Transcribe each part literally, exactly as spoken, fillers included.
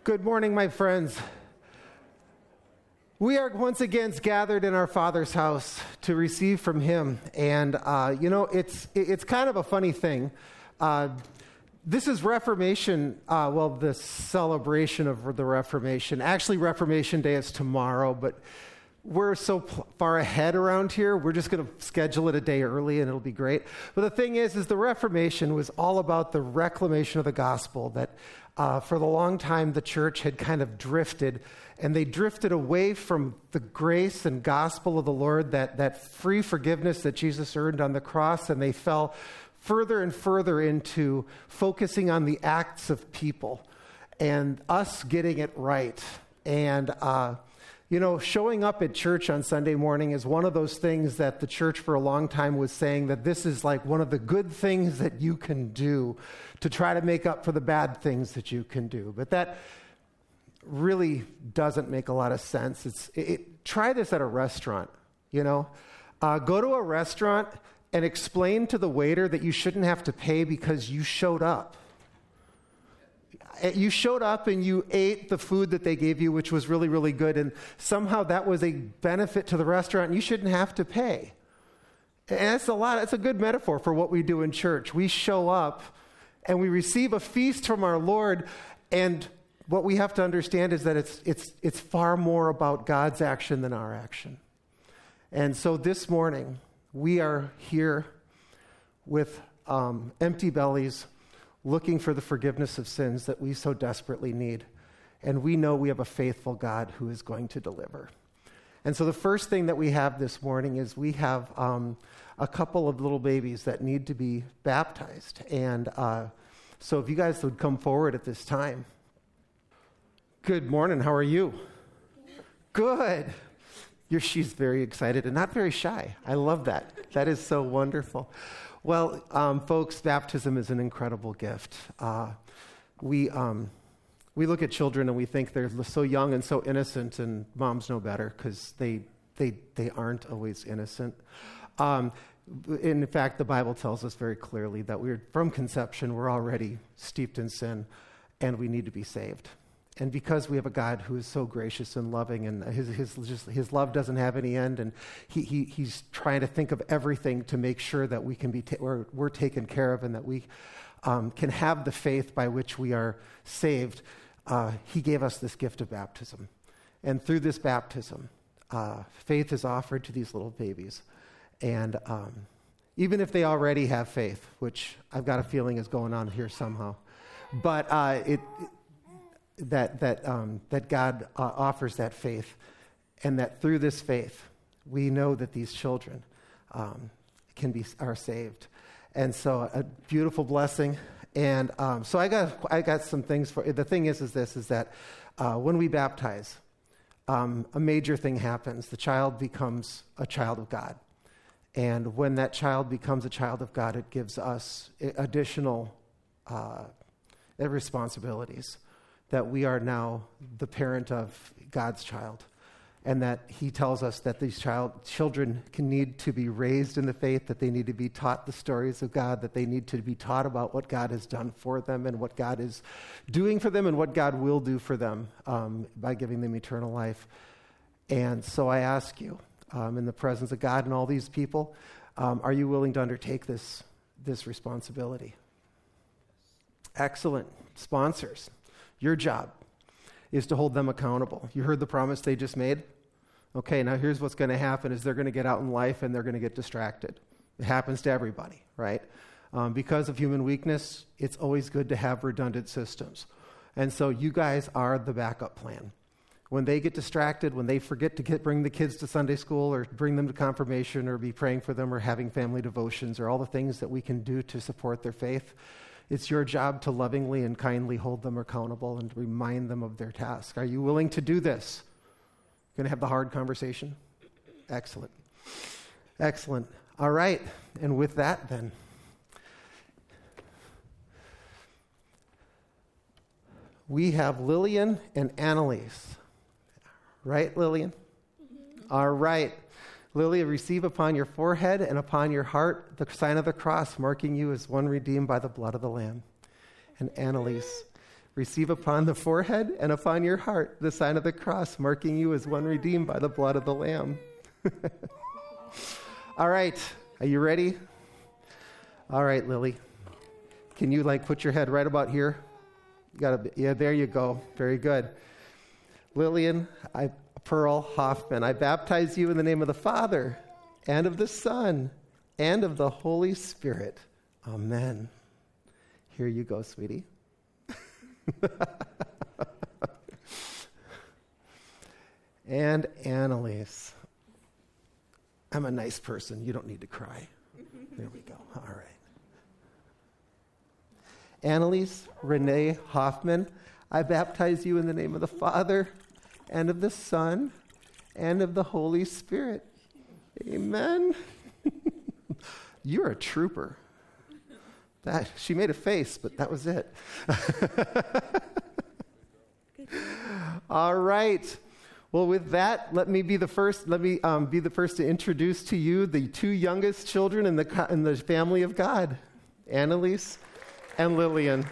Good morning, my friends. We are once again gathered in our Father's house to receive from Him. And, uh, you know, it's it's kind of a funny thing. Uh, this is Reformation, uh, well, the celebration of the Reformation. Actually, Reformation Day is tomorrow, but we're so pl- far ahead around here, we're just going to schedule it a day early and it'll be great. But the thing is, is the Reformation was all about the reclamation of the gospel, that uh, for the long time the church had kind of drifted, and they drifted away from the grace and gospel of the Lord, that, that free forgiveness that Jesus earned on the cross, and they fell further and further into focusing on the acts of people and us getting it right. And, uh, You know, showing up at church on Sunday morning is one of those things that the church for a long time was saying that this is like one of the good things that you can do to try to make up for the bad things that you can do. But that really doesn't make a lot of sense. It's it, it, try this at a restaurant, you know. Uh, go to a restaurant and explain to the waiter that you shouldn't have to pay because you showed up. You showed up and you ate the food that they gave you, which was really, really good, and somehow that was a benefit to the restaurant, and you shouldn't have to pay. And that's a lot. It's a good metaphor for what we do in church. We show up and we receive a feast from our Lord, and what we have to understand is that it's it's it's far more about God's action than our action. And so this morning, we are here with um, empty bellies, looking for the forgiveness of sins that we so desperately need. And we know we have a faithful God who is going to deliver. And so the first thing that we have this morning is we have um, a couple of little babies that need to be baptized. And uh, so if you guys would come forward at this time. Good morning. How are you? Good. You're, she's very excited and not very shy. I love that. That is so wonderful. Well, um, folks, baptism is an incredible gift. Uh, we um, we look at children and we think they're so young and so innocent, and moms know better because they they they aren't always innocent. Um, in fact, the Bible tells us very clearly that we're from conception we're already steeped in sin, and we need to be saved. And because we have a God who is so gracious and loving, and his his just, his love doesn't have any end, and he, he he's trying to think of everything to make sure that we can be ta- we're, we're taken care of, and that we um, can have the faith by which we are saved. Uh, he gave us this gift of baptism, and through this baptism, uh, faith is offered to these little babies, and um, even if they already have faith, which I've got a feeling is going on here somehow, but uh, it. it that that um, that God uh, offers that faith, and that through this faith, we know that these children um, can be are saved, and so a beautiful blessing. And um, so I got I got some things for. The thing is, is this is that uh, when we baptize, um, a major thing happens. The child becomes a child of God, and when that child becomes a child of God, it gives us additional uh, responsibilities. That we are now the parent of God's child, and that he tells us that these child children can need to be raised in the faith, that they need to be taught the stories of God, that they need to be taught about what God has done for them and what God is doing for them and what God will do for them um, by giving them eternal life. And so I ask you, um, in the presence of God and all these people, um, are you willing to undertake this, this responsibility? Excellent. Sponsors. Your job is to hold them accountable. You heard the promise they just made? Okay, now here's what's going to happen is they're going to get out in life and they're going to get distracted. It happens to everybody, right? Um, because of human weakness, it's always good to have redundant systems. And so you guys are the backup plan. When they get distracted, when they forget to get, bring the kids to Sunday school or bring them to confirmation or be praying for them or having family devotions or all the things that we can do to support their faith, it's your job to lovingly and kindly hold them accountable and remind them of their task. Are you willing to do this? Going to have the hard conversation? Excellent. Excellent. All right. And with that, then, we have Lillian and Annalise. Right, Lillian? Mm-hmm. All right. Lily, receive upon your forehead and upon your heart the sign of the cross, marking you as one redeemed by the blood of the Lamb. And Annalise, Receive upon the forehead and upon your heart the sign of the cross, marking you as one redeemed by the blood of the Lamb. All right. Are you ready? All right, Lily. Can you, like, put your head right about here? You gotta, yeah, there you go. Very good. Lillian, I, Pearl Hoffman, I baptize you in the name of the Father and of the Son and of the Holy Spirit. Amen. Here you go, sweetie. And Annalise. I'm a nice person. You don't need to cry. There we go. All right. Annalise Renee Hoffman, I baptize you in the name of the Father and of the Son and of the Holy Spirit. Amen. You're a trooper. That, she made a face, but that was it. All right. Well, with that, let me be the first. Let me um, be the first to introduce to you the two youngest children in the in the family of God, Annalise and Lillian.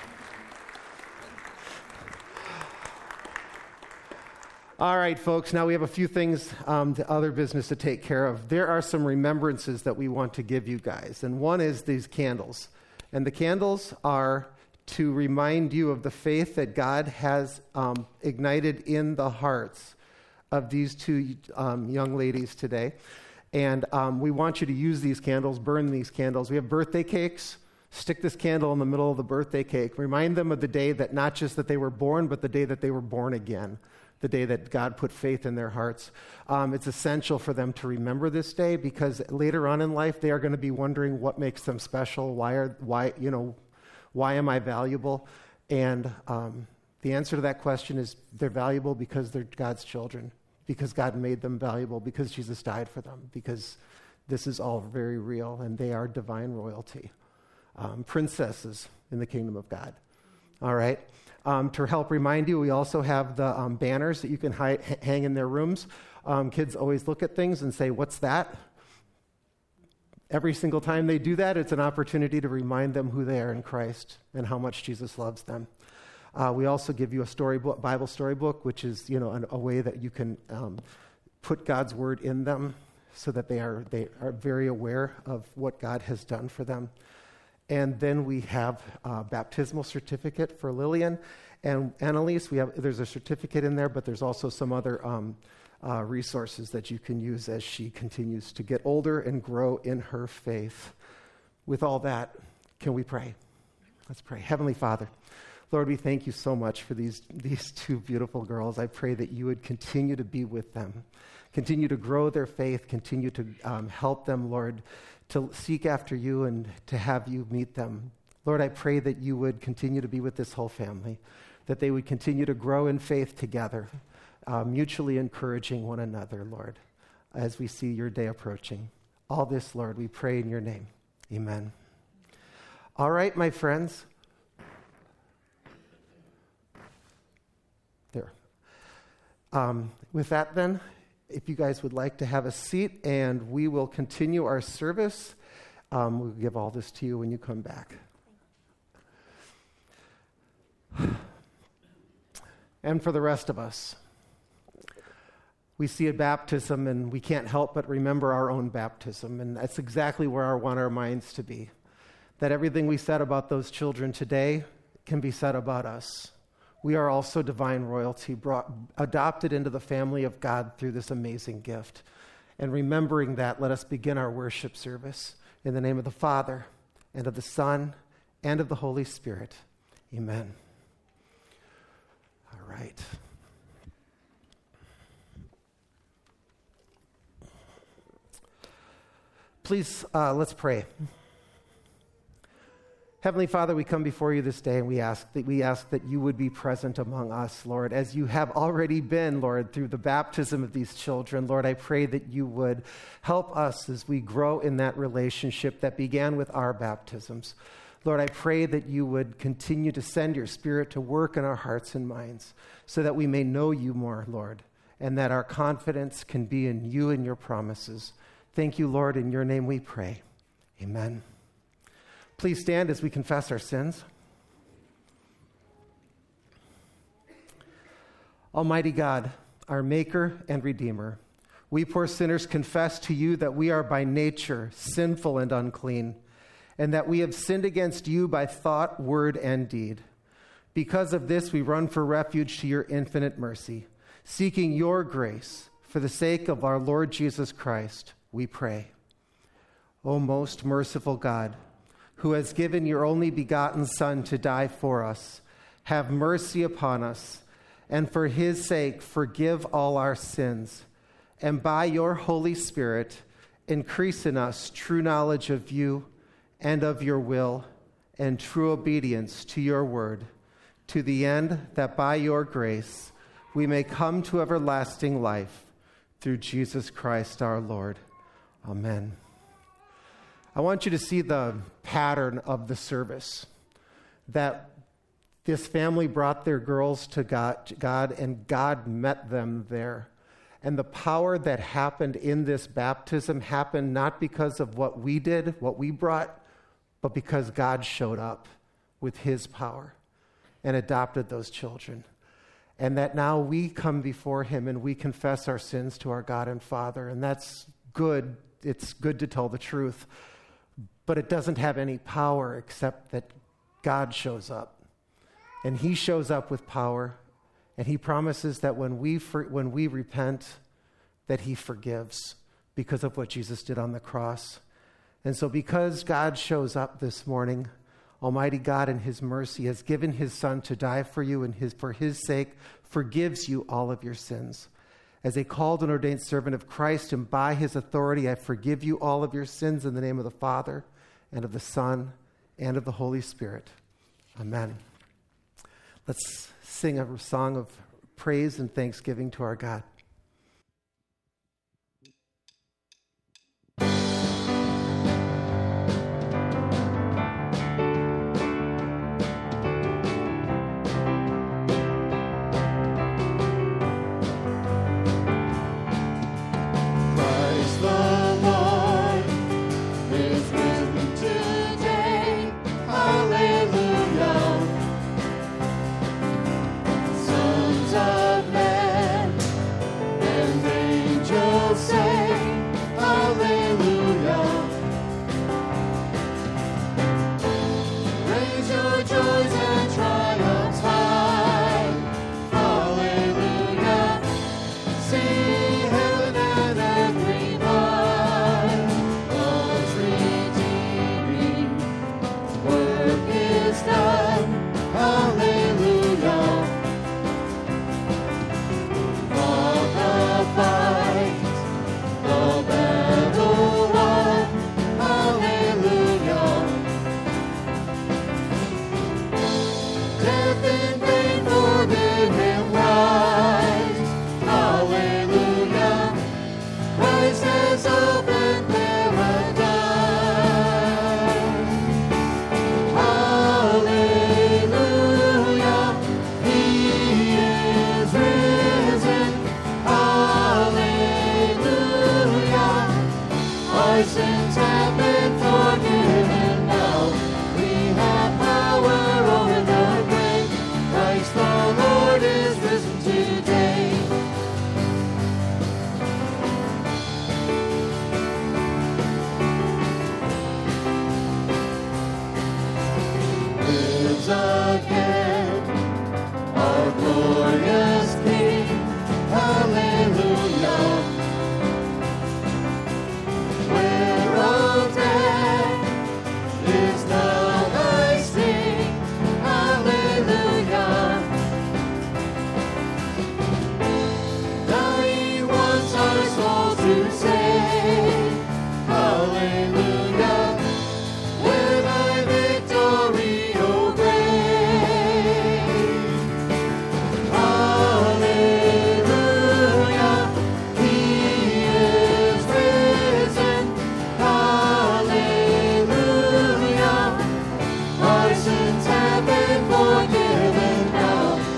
All right, folks, now we have a few things, um, to other business to take care of. There are some remembrances that we want to give you guys, and one is these candles. And the candles are to remind you of the faith that God has um, ignited in the hearts of these two um, young ladies today. And um, we want you to use these candles, burn these candles. We have birthday cakes. Stick this candle in the middle of the birthday cake. Remind them of the day that not just that they were born, but the day that they were born again, the day that God put faith in their hearts. Um, it's essential for them to remember this day because later on in life, they are going to be wondering what makes them special. Why are, why, you know, why am I valuable? And um, the answer to that question is they're valuable because they're God's children, because God made them valuable, because Jesus died for them, because this is all very real, and they are divine royalty, um, princesses in the kingdom of God. All right? Um, to help remind you, we also have the um, banners that you can hi- hang in their rooms. Um, kids always look at things and say, "What's that?" Every single time they do that, it's an opportunity to remind them who they are in Christ and how much Jesus loves them. Uh, we also give you a storybook, Bible storybook, which is, you know, an, a way that you can um, put God's word in them so that they are they are very aware of what God has done for them. And then we have a baptismal certificate for Lillian and Annalise. We have there's a certificate in there, but there's also some other um, uh, resources that you can use as she continues to get older and grow in her faith. With all that, can we pray? Let's pray. Heavenly Father, Lord, we thank you so much for these, these two beautiful girls. I pray that you would continue to be with them, continue to grow their faith, continue to um, help them, Lord, to seek after you and to have you meet them. Lord, I pray that you would continue to be with this whole family, that they would continue to grow in faith together, uh, mutually encouraging one another, Lord, as we see your day approaching. All this, Lord, we pray in your name. Amen. All right, my friends. There. Um, with that, then, if you guys would like to have a seat, and we will continue our service. Um, we'll give all this to you when you come back. And for the rest of us, we see a baptism, and we can't help but remember our own baptism, and that's exactly where I want our minds to be. That everything we said about those children today can be said about us. We are also divine royalty, brought, adopted into the family of God through this amazing gift. And remembering that, let us begin our worship service in the name of the Father, and of the Son, and of the Holy Spirit. Amen. All right. Please, uh, let's pray. Heavenly Father, we come before you this day, and we ask that we ask that you would be present among us, Lord, as you have already been, Lord, through the baptism of these children. Lord, I pray that you would help us as we grow in that relationship that began with our baptisms. Lord, I pray that you would continue to send your Spirit to work in our hearts and minds so that we may know you more, Lord, and that our confidence can be in you and your promises. Thank you, Lord. In your name we pray. Amen. Please stand as we confess our sins. Almighty God, our Maker and Redeemer, we poor sinners confess to you that we are by nature sinful and unclean, and that we have sinned against you by thought, word, and deed. Because of this, we run for refuge to your infinite mercy, seeking your grace for the sake of our Lord Jesus Christ, we pray. O most merciful God, who has given your only begotten Son to die for us, have mercy upon us, and for his sake forgive all our sins, and by your Holy Spirit increase in us true knowledge of you and of your will and true obedience to your word, to the end that by your grace we may come to everlasting life through Jesus Christ our Lord. Amen. I want you to see the pattern of the service, that this family brought their girls to God, God, and God met them there. And the power that happened in this baptism happened not because of what we did, what we brought, but because God showed up with his power and adopted those children. And that now we come before him and we confess our sins to our God and Father. And that's good. It's good to tell the truth. But it doesn't have any power except that God shows up. And he shows up with power. And he promises that when we for, when we repent, that he forgives because of what Jesus did on the cross. And so because God shows up this morning, Almighty God in his mercy has given his Son to die for you, and his, for his sake forgives you all of your sins. As a called and ordained servant of Christ, and by his authority, I forgive you all of your sins in the name of the Father, and of the Son, and of the Holy Spirit. Amen. Let's sing a song of praise and thanksgiving to our God.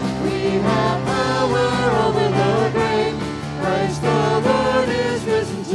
Christ the Lord is risen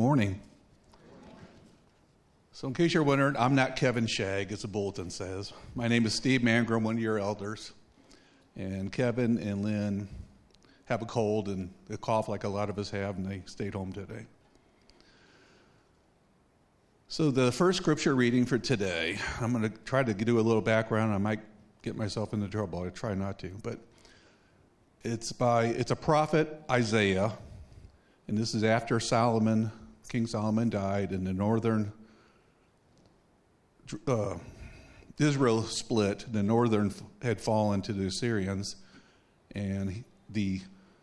morning. So in case you're wondering, I'm not Kevin Shagg, as the bulletin says. My name is Steve Mangrum, one of your elders. And Kevin and Lynn have a cold and a cough like a lot of us have, and they stayed home today. So the first scripture reading for today, I'm going to try to do a little background. I might get myself into trouble. I try not to. But it's by it's a prophet, Isaiah, and this is after Solomon, King Solomon died, and the northern uh, Israel split. The northern had fallen to the Assyrians, and the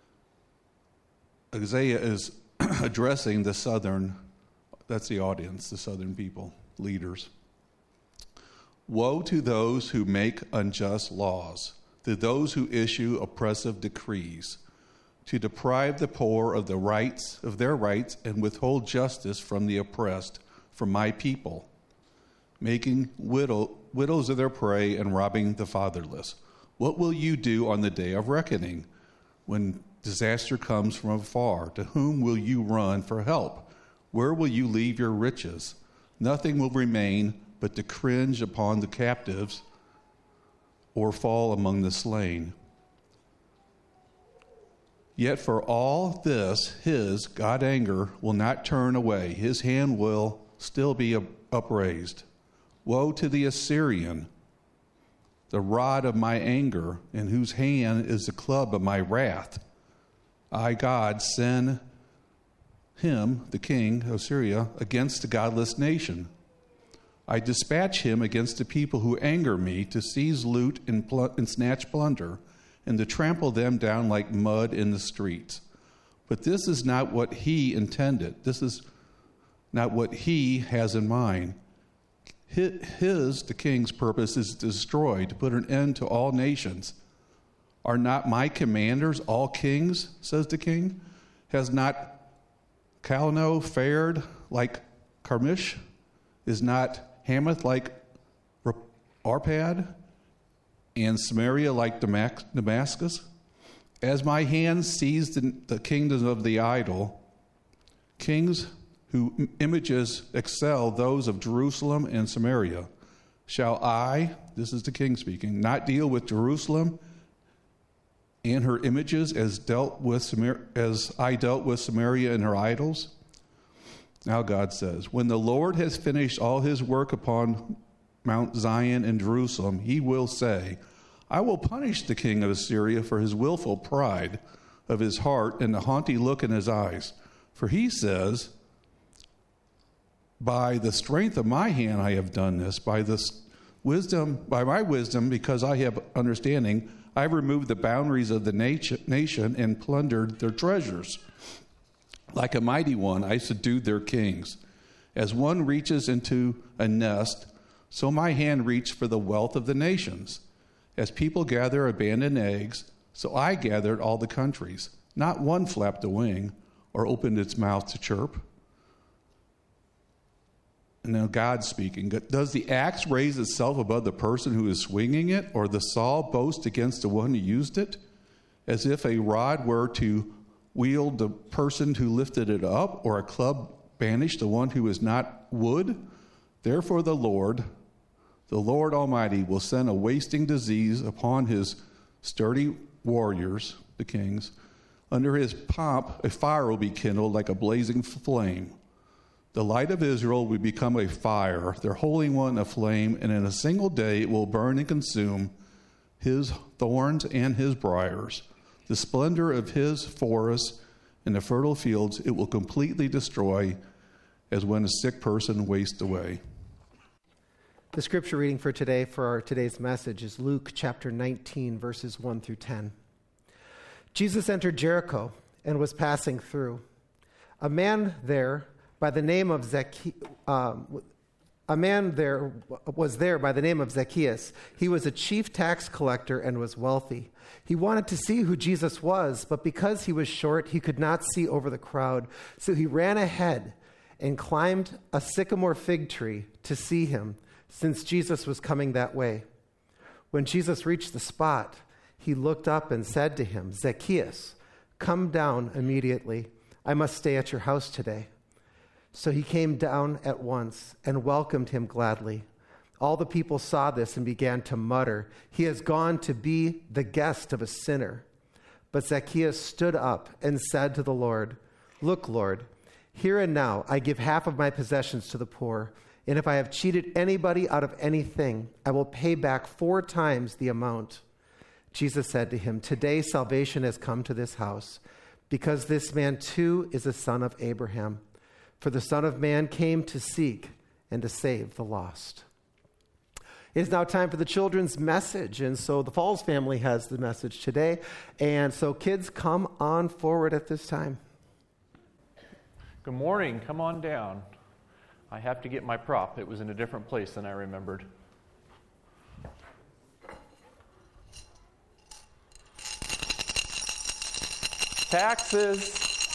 Isaiah is addressing the southern. That's the audience, the southern people, leaders. Woe to those who make unjust laws, to those who issue oppressive decrees, to deprive the poor of the rights of their rights and withhold justice from the oppressed, from my people, making widow, widows of their prey and robbing the fatherless. What will you do on the day of reckoning, when disaster comes from afar? To whom will you run for help? Where will you leave your riches? Nothing will remain but to cringe upon the captives or fall among the slain. Yet for all this, his, God, anger will not turn away. His hand will still be upraised. Woe to the Assyrian, the rod of my anger, in whose hand is the club of my wrath. I, God, send him, the king of Syria, against the godless nation. I dispatch him against the people who anger me, to seize loot and, pl- and snatch plunder, and to trample them down like mud in the streets. But this is not what he intended. This is not what he has in mind. His, the king's purpose, is to destroy, to put an end to all nations. Are not my commanders all kings, says the king? Has not Calno fared like Carmish? Is not Hamath like Arpad? And Samaria like Damascus? As my hand seized the kingdoms of the idol, kings whose images excel those of Jerusalem and Samaria, shall I, this is the king speaking, not deal with Jerusalem and her images as dealt with Samar- as I dealt with Samaria and her idols? Now God says, when the Lord has finished all his work upon Mount Zion and Jerusalem, he will say, I will punish the king of Assyria for his willful pride of his heart and the haughty look in his eyes. For he says, by the strength of my hand I have done this, by this wisdom, by my wisdom, because I have understanding, I have removed the boundaries of the nation and plundered their treasures. Like a mighty one, I subdued their kings. As one reaches into a nest, so my hand reached for the wealth of the nations. As people gather abandoned eggs, so I gathered all the countries. Not one flapped a wing or opened its mouth to chirp. And now God speaking. Does the axe raise itself above the person who is swinging it, or the saw boast against the one who used it? As if a rod were to wield the person who lifted it up, or a club banish the one who is not wood? Therefore the Lord, the Lord Almighty, will send a wasting disease upon his sturdy warriors, the kings. Under his pomp, a fire will be kindled like a blazing flame. The light of Israel will become a fire, their Holy One a flame, and in a single day it will burn and consume his thorns and his briars. The splendor of his forests and the fertile fields it will completely destroy, as when a sick person wastes away. The scripture reading for today, for our today's message, is Luke chapter nineteen, verses one through ten. Jesus entered Jericho and was passing through. A man there by the name of Zacchaeus, um, a man there was there by the name of Zacchaeus. He was a chief tax collector and was wealthy. He wanted to see who Jesus was, but because he was short, he could not see over the crowd. So he ran ahead and climbed a sycamore fig tree to see him, since Jesus was coming that way. When Jesus reached the spot, he looked up and said to him, Zacchaeus, come down immediately. I must stay at your house today. So he came down at once and welcomed him gladly. All the people saw this and began to mutter, "He has gone to be the guest of a sinner." But Zacchaeus stood up and said to the Lord, "Look, Lord, here and now I give half of my possessions to the poor, and if I have cheated anybody out of anything, I will pay back four times the amount." Jesus said to him, "Today salvation has come to this house, because this man too is a son of Abraham. For the Son of Man came to seek and to save the lost." It is now time for the children's message, and so the Falls family has the message today. And so kids, come on forward at this time. Good morning. Come on down. I have to get my prop. It was in a different place than I remembered. Taxes.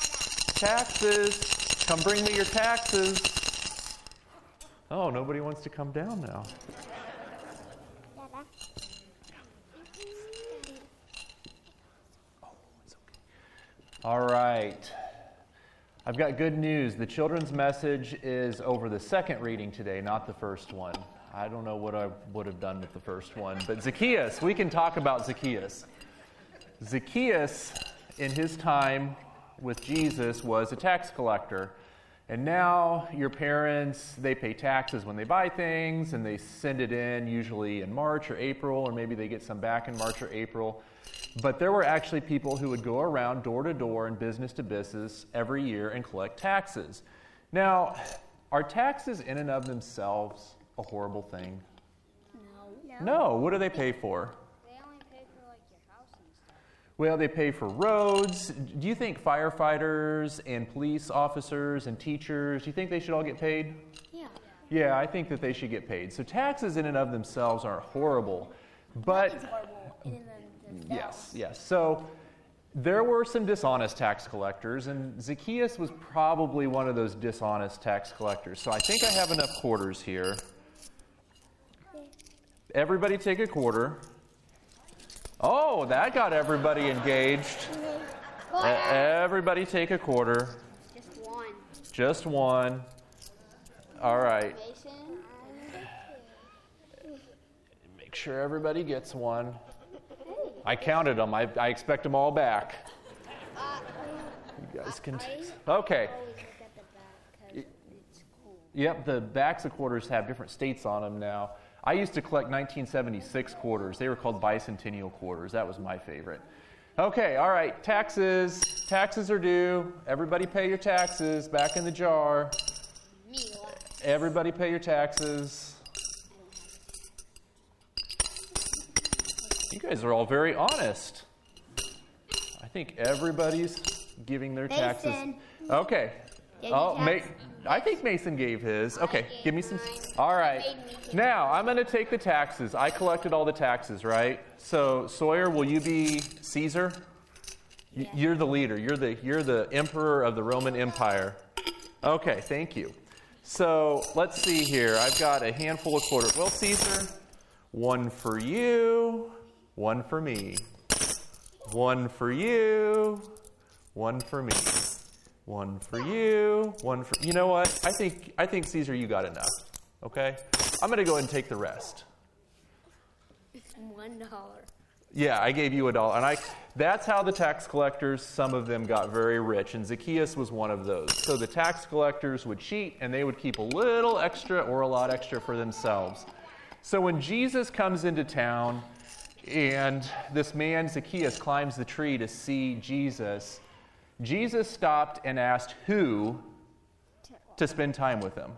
Taxes. Come bring me your taxes. Oh, nobody wants to come down now. All right. I've got good news. The children's message is over the second reading today, not the first one. I don't know what I would have done with the first one, but Zacchaeus, we can talk about Zacchaeus. Zacchaeus, in his time with Jesus, was a tax collector. And now your parents, they pay taxes when they buy things, and they send it in usually in March or April, or maybe they get some back in March or April. But there were actually people who would go around door to door and business to business every year and collect taxes. Now, are taxes in and of themselves a horrible thing? No. No. What do they pay for? They only pay for like your house and stuff. Well, they pay for roads. Do you think firefighters and police officers and teachers, do you think they should all get paid? Yeah. Yeah, I think that they should get paid. So taxes in and of themselves aren't horrible. But It's horrible in and of themselves. yes, yes. So there were some dishonest tax collectors, and Zacchaeus was probably one of those dishonest tax collectors. So I think I have enough quarters here. Everybody take a quarter. Oh, that got everybody engaged. E- Everybody take a quarter. Just one. Just one. All right. Mason. Make sure everybody gets one. I counted them. I, I expect them all back. You guys can take. Okay. Always look at the back because it's cool. Yep, the backs of quarters have different states on them now. I used to collect nineteen seventy-six quarters. They were called bicentennial quarters. That was my favorite. Okay, all right. Taxes. Taxes are due. Everybody pay your taxes. Back in the jar. Me last. Everybody pay your taxes. You guys are all very honest. I think everybody's giving their taxes. Mason. Okay. Gave your Oh, Ma- tax- I think Mason gave his. Okay, gave give me some. mine. All right. Made me take Now, I'm going to take the taxes. I collected all the taxes, right? So, Sawyer, will you be Caesar? Y- Yeah. You're the leader. You're the you're the emperor of the Roman Empire. Okay, thank you. So, let's see here. I've got a handful of quarters. Well, Caesar, one for you. One for me. One for you. One for me. One for you. One for you know what? I think I think Caesar, you got enough. Okay? I'm gonna go ahead and take the rest. One dollar. Yeah, I gave you a dollar. And I that's how the tax collectors, some of them got very rich, and Zacchaeus was one of those. So the tax collectors would cheat and they would keep a little extra or a lot extra for themselves. So when Jesus comes into town, and this man, Zacchaeus, climbs the tree to see Jesus, Jesus stopped and asked who to spend time with him?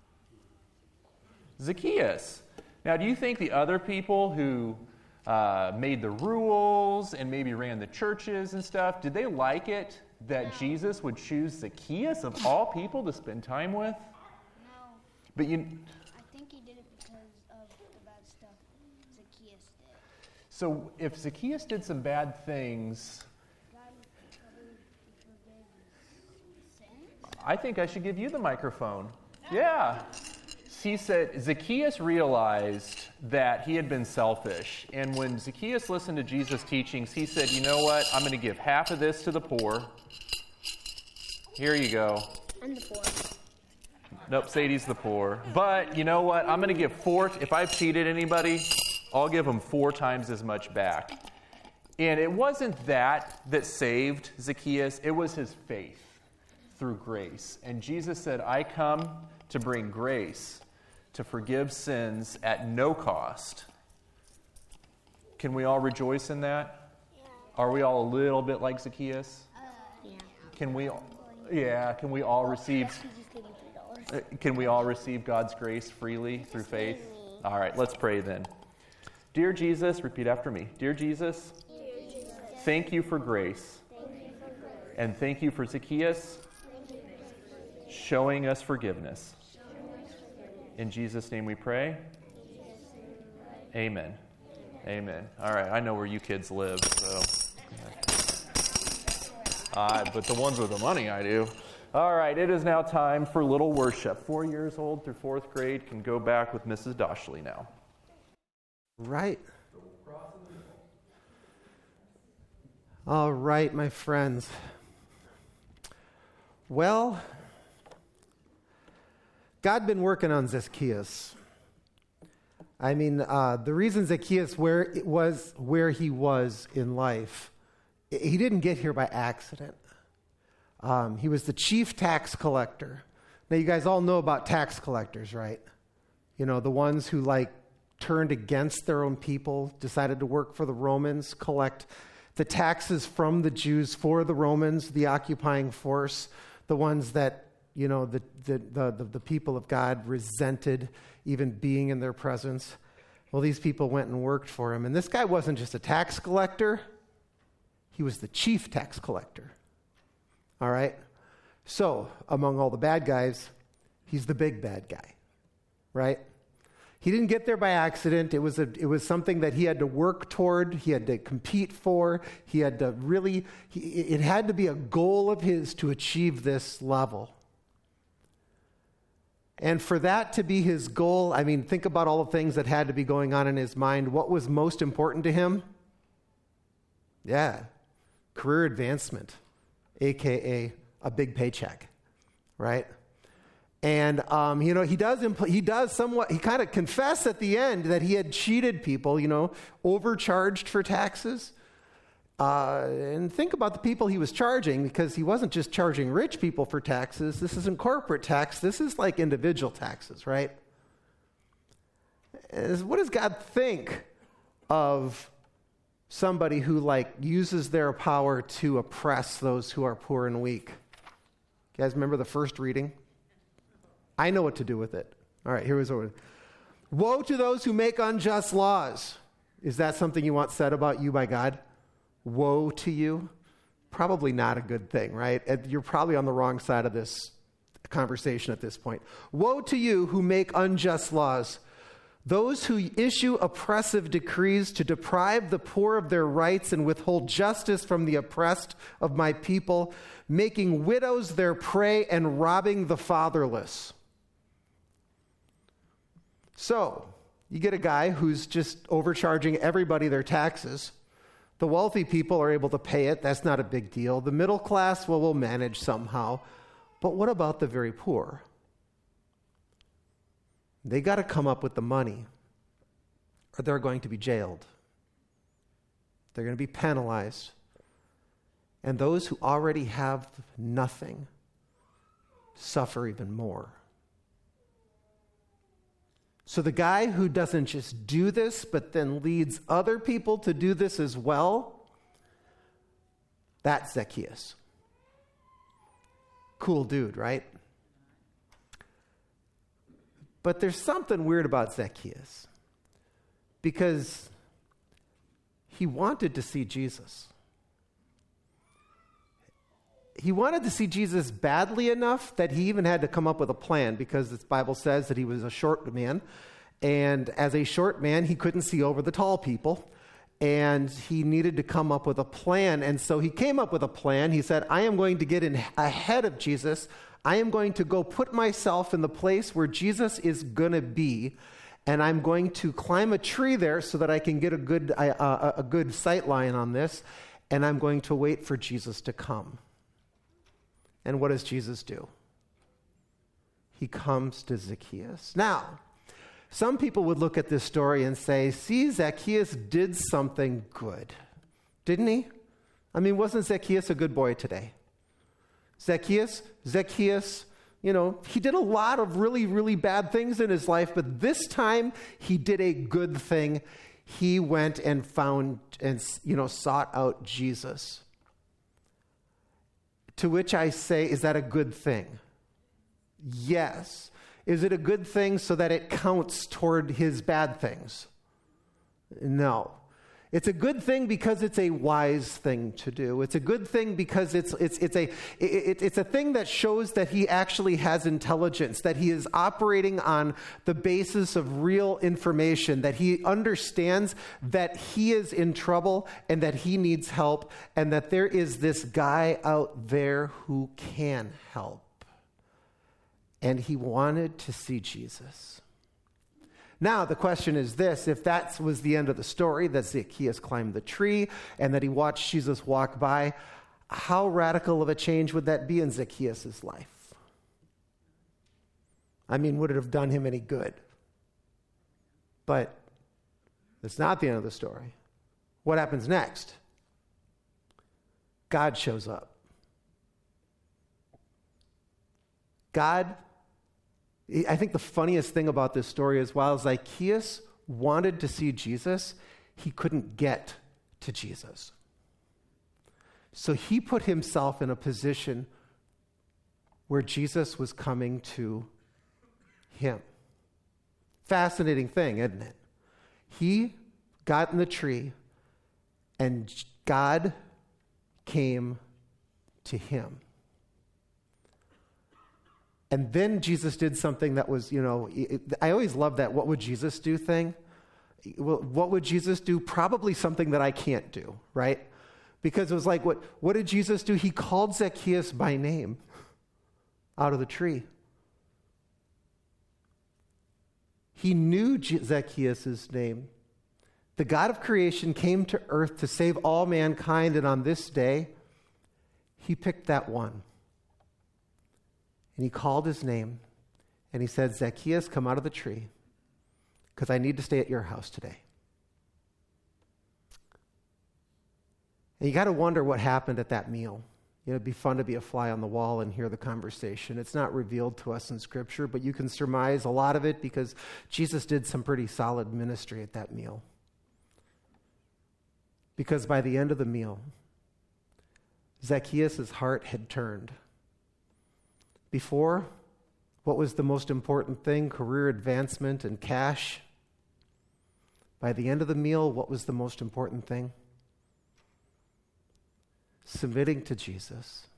Zacchaeus. Now, do you think the other people who uh, made the rules and maybe ran the churches and stuff, did they like it that Jesus would choose Zacchaeus of all people to spend time with? No. But you... I think he did it because of the bad stuff Zacchaeus did. So if Zacchaeus did some bad things, God probably forgave his sins. I think I should give you the microphone. Yeah. He said, Zacchaeus realized that he had been selfish. And when Zacchaeus listened to Jesus' teachings, he said, you know what? I'm going to give half of this to the poor. Here you go. And the poor. Nope, Sadie's the poor. But you know what? I'm going to give four. If I've cheated anybody, I'll give them four times as much back. And it wasn't that that saved Zacchaeus. It was his faith through grace. And Jesus said, I come to bring grace, to forgive sins at no cost. Can we all rejoice in that? Yeah. Are we all a little bit like Zacchaeus? Uh, yeah. Can we all, yeah, can we all receive Can we all receive God's grace freely through faith? All right, let's pray then. Dear Jesus, repeat after me. Dear Jesus, Dear Jesus thank you for grace. Thank you for grace. And thank you for Zacchaeus showing us forgiveness. In Jesus' name we pray. Amen. Amen. All right, I know where you kids live, so. Uh, but the ones with the money, I do. All right, it is now time for little worship. Four years old through fourth grade can go back with Missus Dashley now. Right. All right, my friends. Well, God been working on Zacchaeus. I mean, uh, the reason Zacchaeus where it was where he was in life, he didn't get here by accident. Um, he was the chief tax collector. Now, you guys all know about tax collectors, right? You know, the ones who like turned against their own people, decided to work for the Romans, collect the taxes from the Jews for the Romans, the occupying force, the ones that You know, the, the, the, the people of God resented even being in their presence. Well, these people went and worked for him. And this guy wasn't just a tax collector. He was the chief tax collector. All right? So, among all the bad guys, he's the big bad guy. Right? He didn't get there by accident. It was a, it was something that he had to work toward. He had to compete for. He had to really, he, it had to be a goal of his to achieve this level. And for that to be his goal, I mean, think about all the things that had to be going on in his mind. What was most important to him? Yeah, career advancement, a k a a big paycheck, right? And, um, you know, he does, impl- he does somewhat, he kind of confessed at the end that he had cheated people, you know, overcharged for taxes. Uh, and think about the people he was charging, because he wasn't just charging rich people for taxes. This isn't corporate tax. This is like individual taxes, right? Is, what does God think of somebody who like uses their power to oppress those who are poor and weak? You guys remember the first reading? I know what to do with it. All right, here is what. Woe to those who make unjust laws. Is that something you want said about you by God? Woe to you? Probably not a good thing, right? You're probably on the wrong side of this conversation at this point. Woe to you who make unjust laws, those who issue oppressive decrees to deprive the poor of their rights and withhold justice from the oppressed of my people, making widows their prey and robbing the fatherless. So, you get a guy who's just overcharging everybody their taxes. The wealthy people are able to pay it. That's not a big deal. The middle class, well, we'll manage somehow. But what about the very poor? They got to come up with the money, or they're going to be jailed. They're going to be penalized. And those who already have nothing suffer even more. So the guy who doesn't just do this, but then leads other people to do this as well, that's Zacchaeus. Cool dude, right? But there's something weird about Zacchaeus, because he wanted to see Jesus. He wanted to see Jesus badly enough that he even had to come up with a plan, because the Bible says that he was a short man. And as a short man, he couldn't see over the tall people. And he needed to come up with a plan. And so he came up with a plan. He said, I am going to get in ahead of Jesus. I am going to go put myself in the place where Jesus is going to be. And I'm going to climb a tree there so that I can get a good, uh, a good sight line on this. And I'm going to wait for Jesus to come. And what does Jesus do? he comes to Zacchaeus. Now, some people would look at this story and say, see, Zacchaeus did something good, didn't he? I mean, wasn't Zacchaeus a good boy today? Zacchaeus, Zacchaeus, you know, he did a lot of really, really bad things in his life, but this time he did a good thing. He went and found and, you know, sought out Jesus. To which I say, is that a good thing? Yes. Is it a good thing so that it counts toward his bad things? No. It's a good thing because it's a wise thing to do. It's a good thing because it's it's it's a it, it's a thing that shows that he actually has intelligence, that he is operating on the basis of real information, that he understands that he is in trouble and that he needs help, and that there is this guy out there who can help. And he wanted to see Jesus. Now, the question is this: if that was the end of the story, that Zacchaeus climbed the tree and that he watched Jesus walk by, how radical of a change would that be in Zacchaeus' life? I mean, would it have done him any good? But it's not the end of the story. What happens next? God shows up. God I think the funniest thing about this story is while Zacchaeus wanted to see Jesus, he couldn't get to Jesus. So he put himself in a position where Jesus was coming to him. Fascinating thing, isn't it? He got in the tree and God came to him. And then Jesus did something that was, you know, it, I always love that what would Jesus do thing. Well, what would Jesus do? Probably something that I can't do, right? Because it was like, what, what did Jesus do? He called Zacchaeus by name out of the tree. He knew Zacchaeus' name. The God of creation came to earth to save all mankind, and on this day, he picked that one. And he called his name, and he said, Zacchaeus, come out of the tree, because I need to stay at your house today. And you got to wonder what happened at that meal. You know, it'd be fun to be a fly on the wall and hear the conversation. It's not revealed to us in Scripture, but you can surmise a lot of it because Jesus did some pretty solid ministry at that meal. Because by the end of the meal, Zacchaeus' heart had turned. Before, what was the most important thing? Career advancement and cash. By the end of the meal, what was the most important thing? Submitting to Jesus.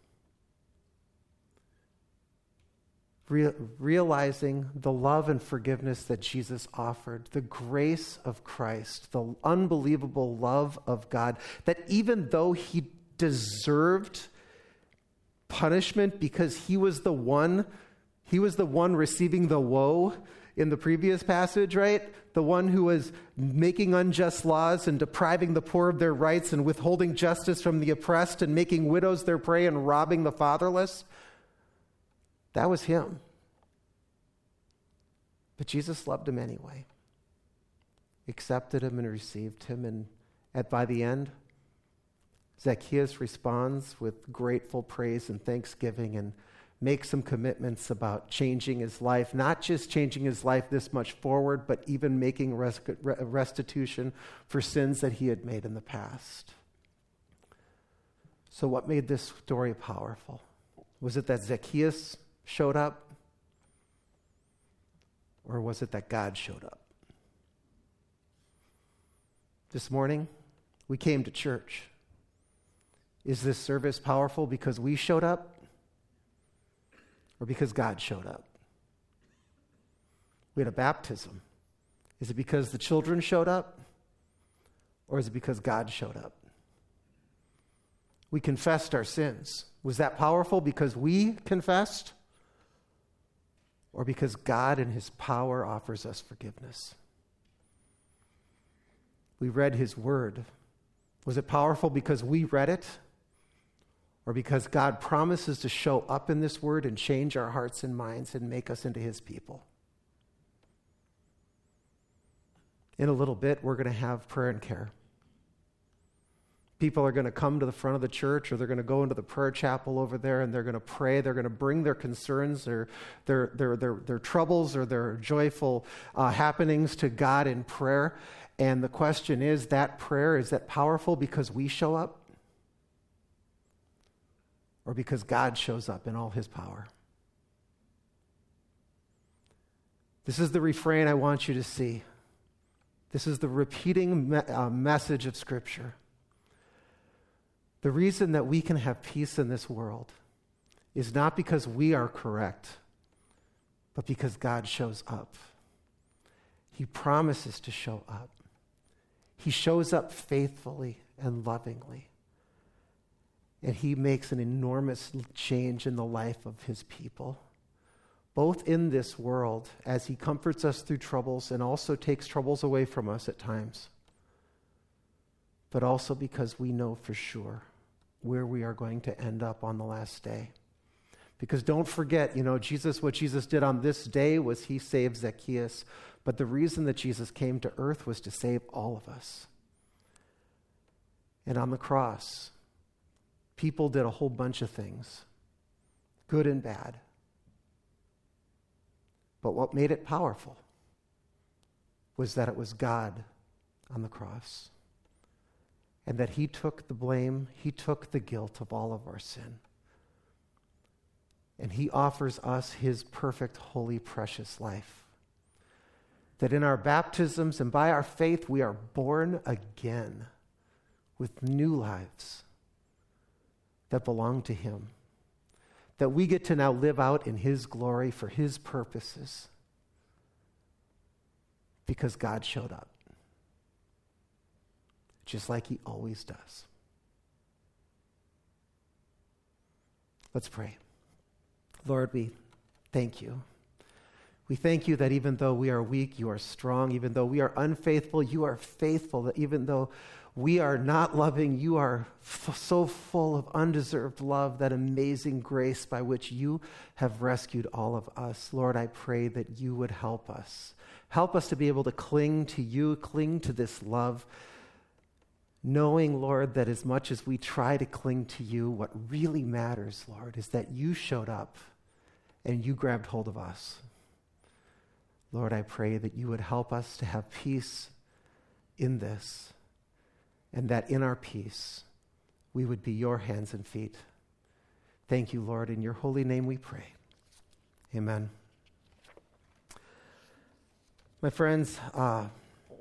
Re- realizing the love and forgiveness that Jesus offered, the grace of Christ, the unbelievable love of God, that even though he deserved punishment because he was the one, he was the one receiving the woe in the previous passage, right? The one who was making unjust laws and depriving the poor of their rights and withholding justice from the oppressed and making widows their prey and robbing the fatherless. That was him. But Jesus loved him anyway, accepted him and received him, and at by the end, Zacchaeus responds with grateful praise and thanksgiving and makes some commitments about changing his life, not just changing his life this much forward, but even making res- restitution for sins that he had made in the past. So what made this story powerful? Was it that Zacchaeus showed up? Or was it that God showed up? This morning, we came to church. Is this service powerful because we showed up or because God showed up? We had a baptism. Is it because the children showed up or is it because God showed up? We confessed our sins. Was that powerful because we confessed or because God in his power offers us forgiveness? We read his word. Was it powerful because we read it? or because God promises to show up in this word and change our hearts and minds and make us into his people. In a little bit, we're going to have prayer and care. People are going to come to the front of the church, or they're going to go into the prayer chapel over there, and they're going to pray. They're going to bring their concerns, their their their their, their troubles, or their joyful uh, happenings to God in prayer. And the question is, that prayer, is that powerful because we show up, or because God shows up in all his power? This is the refrain I want you to see. This is the repeating me- uh, message of Scripture. The reason that we can have peace in this world is not because we are correct, but because God shows up. He promises to show up. He shows up faithfully and lovingly. And he makes an enormous change in the life of his people, both in this world as he comforts us through troubles and also takes troubles away from us at times, but also because we know for sure where we are going to end up on the last day. Because don't forget, you know, Jesus, what Jesus did on this day was he saved Zacchaeus, but the reason that Jesus came to earth was to save all of us. And on the cross, people did a whole bunch of things, good and bad. But what made it powerful was that it was God on the cross, and that he took the blame, he took the guilt of all of our sin. And he offers us his perfect, holy, precious life. That in our baptisms and by our faith, we are born again with new lives that belong to him. That we get to now live out in his glory for his purposes because God showed up, just like he always does. Let's pray. Lord, we thank you. We thank you that even though we are weak, you are strong. Even though we are unfaithful, you are faithful. That even though we are not loving, you are f- so full of undeserved love, that amazing grace by which you have rescued all of us. Lord, I pray that you would help us. Help us to be able to cling to you, cling to this love, knowing, Lord, that as much as we try to cling to you, what really matters, Lord, is that you showed up and you grabbed hold of us. Lord, I pray that you would help us to have peace in this, and that in our peace, we would be your hands and feet. Thank you, Lord. In your holy name we pray. Amen. My friends, uh,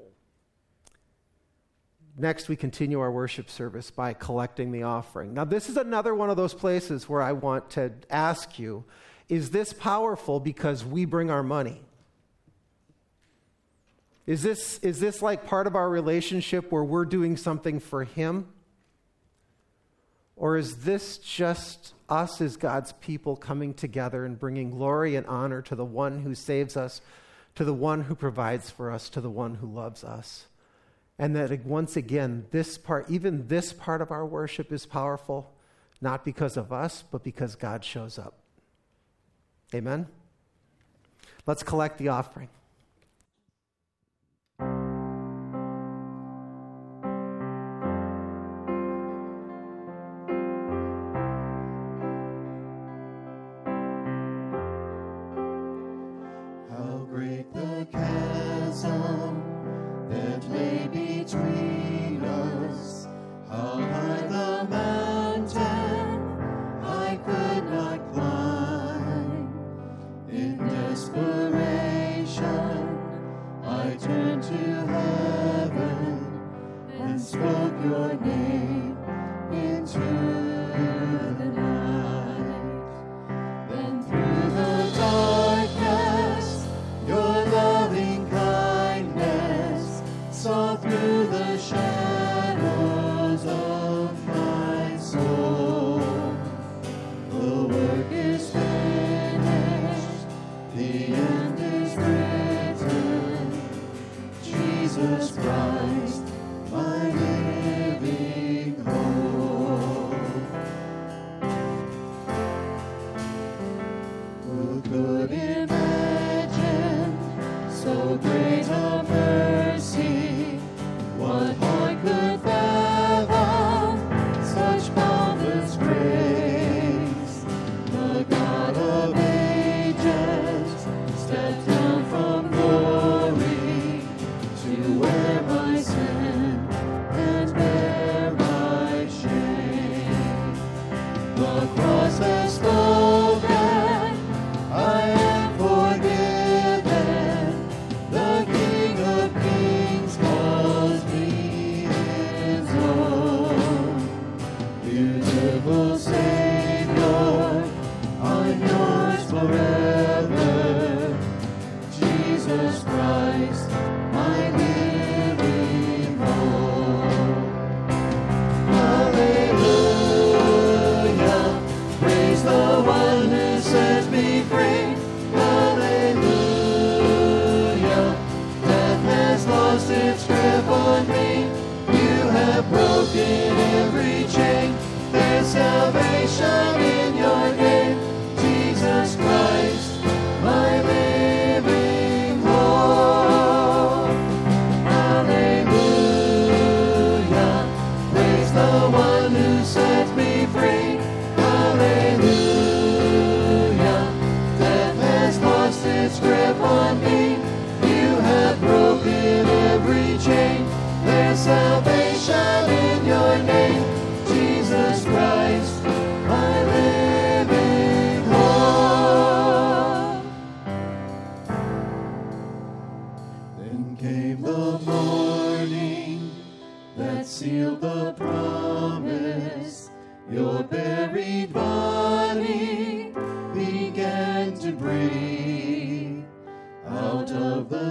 next we continue our worship service by collecting the offering. Now, this is another one of those places where I want to ask you, is this powerful because we bring our money? Is this, is this like part of our relationship where we're doing something for him? Or is this just us as God's people coming together and bringing glory and honor to the one who saves us, to the one who provides for us, to the one who loves us? And that once again, this part, even this part of our worship is powerful, not because of us, but because God shows up. Amen? Let's collect the offering.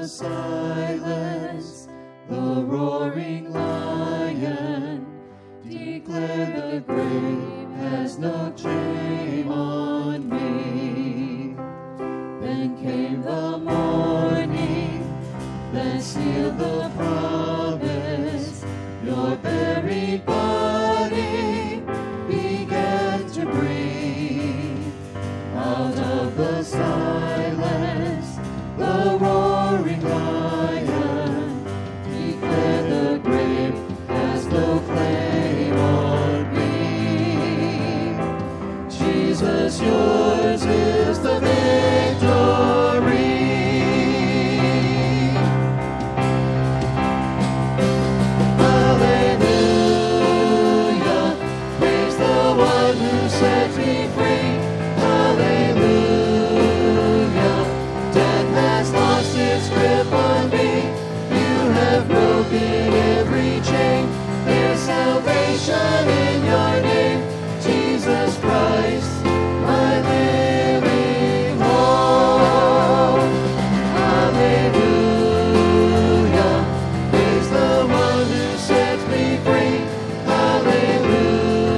the silence, the roaring lion declared the grave has no shame on me. Then came the morning that sealed the promise. Your buried body began to breathe. Out of the silence, the roaring lion declared the grave has no claim on me. Jesus, yours is the victory. Set me free, hallelujah. Death has lost its grip on me. You have broken every chain. There's salvation in your name, Jesus Christ, my living hope. Hallelujah. Praise the one who sets me free. Hallelujah.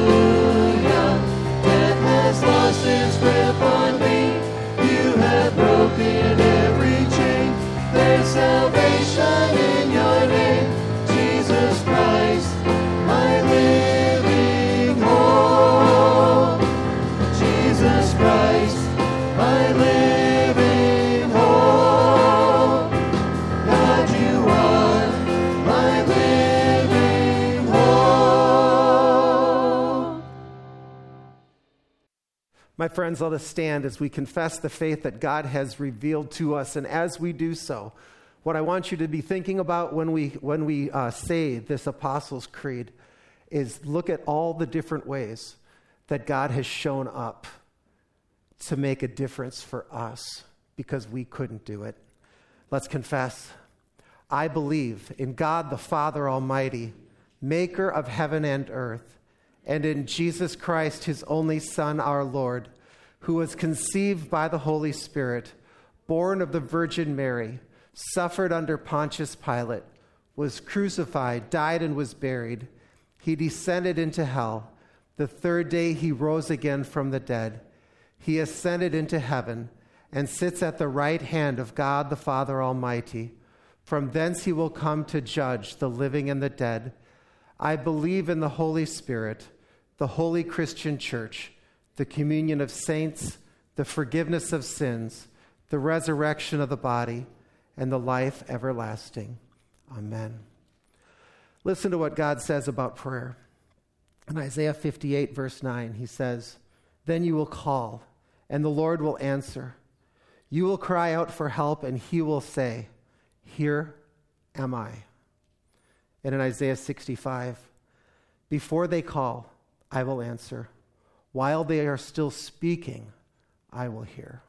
Lost its grip on me. You have broken every chain. There's salvation in your name, Jesus Christ, my living hope. Jesus Christ, my living hope. God, you are my living hope. My friends, let us stand as we confess the faith that God has revealed to us. And as we do so, what I want you to be thinking about when we, when we uh, say this Apostles' Creed is look at all the different ways that God has shown up to make a difference for us because we couldn't do it. Let's confess. I believe in God the Father Almighty, maker of heaven and earth, and in Jesus Christ, his only Son, our Lord, who was conceived by the Holy Spirit, born of the Virgin Mary, suffered under Pontius Pilate, was crucified, died, and was buried. He descended into hell. The third day he rose again from the dead. He ascended into heaven and sits at the right hand of God the Father Almighty. From thence he will come to judge the living and the dead. I believe in the Holy Spirit, the holy Christian church, the communion of saints, the forgiveness of sins, the resurrection of the body, and the life everlasting. Amen. Listen to what God says about prayer. In Isaiah fifty-eight, verse nine, he says, "Then you will call, and the Lord will answer. You will cry out for help, and he will say, 'Here am I.'" And in Isaiah sixty-five, "Before they call, I will answer. While they are still speaking, I will hear."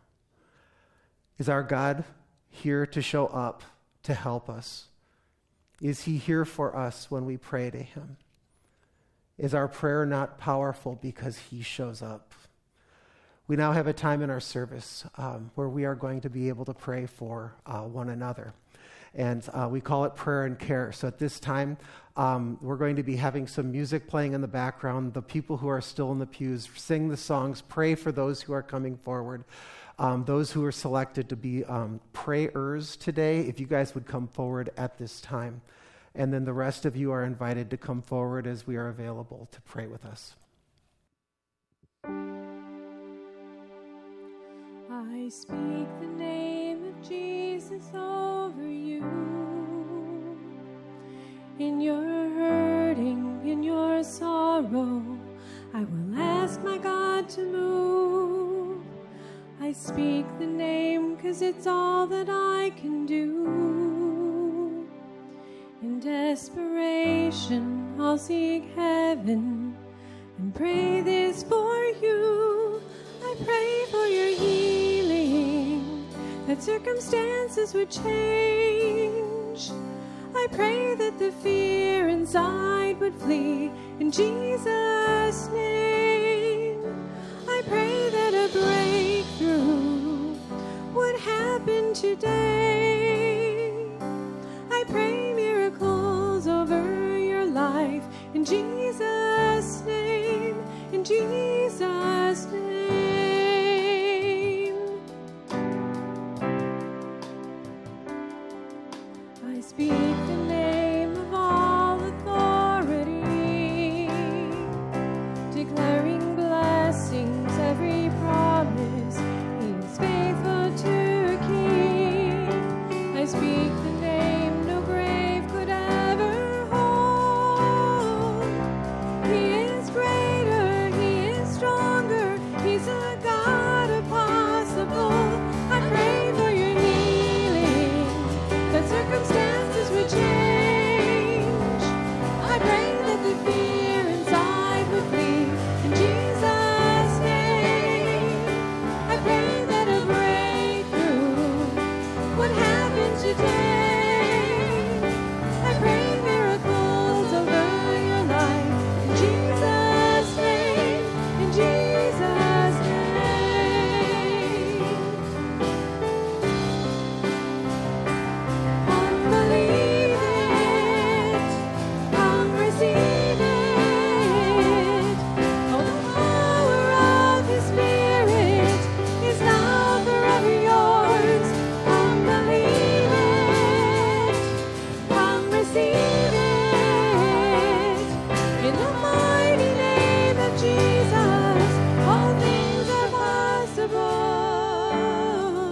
Is our God here to show up, to help us? Is he here for us when we pray to him? Is our prayer not powerful because he shows up? We now have a time in our service um, where we are going to be able to pray for uh, one another. And uh, we call it prayer and care. So at this time, um, we're going to be having some music playing in the background. The people who are still in the pews sing the songs, pray for those who are coming forward. Um, those who are selected to be um, prayers today, if you guys would come forward at this time. And then the rest of you are invited to come forward as we are available to pray with us. I speak the name of Jesus over you. In your hurting, in your sorrow, I will ask my God to move. I speak the name 'cause it's all that I can do. In desperation, I'll seek heaven and pray this for you. I pray for your healing, that circumstances would change. I pray that the fear inside would flee in Jesus' name. I pray that a breakthrough would happen today. Jesus' name, in Jesus' name. I speak the name of all authority, declaring blessings, every promise. He is faithful to keep. I speak the name no grave could ever hold. He is greater, he is stronger, he's a God of possible. I pray for your healing, that circumstances would change. I pray that the fear inside would flee. In Jesus' name, I pray that a breakthrough would happen today. I pray miracles over your life. In Jesus' name, in Jesus' name. Come believe it, come receive it. Oh, the power of His Spirit is now forever yours. Come believe it, come receive it. In the mighty name of Jesus, all things are possible.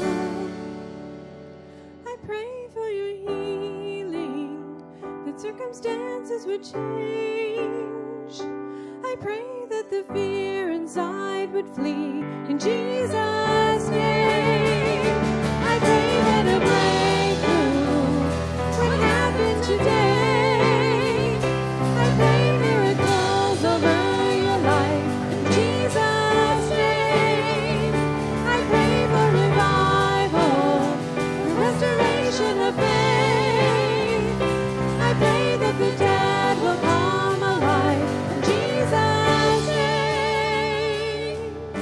I pray for your healing, that circumstances would change. I pray that the fear inside would flee. In Jesus' name, I pray that a breakthrough would happen today. I pray miracles over your life. In Jesus' name, I pray for revival, for restoration of faith. I pray that the dead will come alive. In Jesus' name,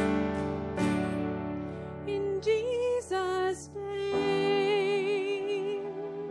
in Jesus' name.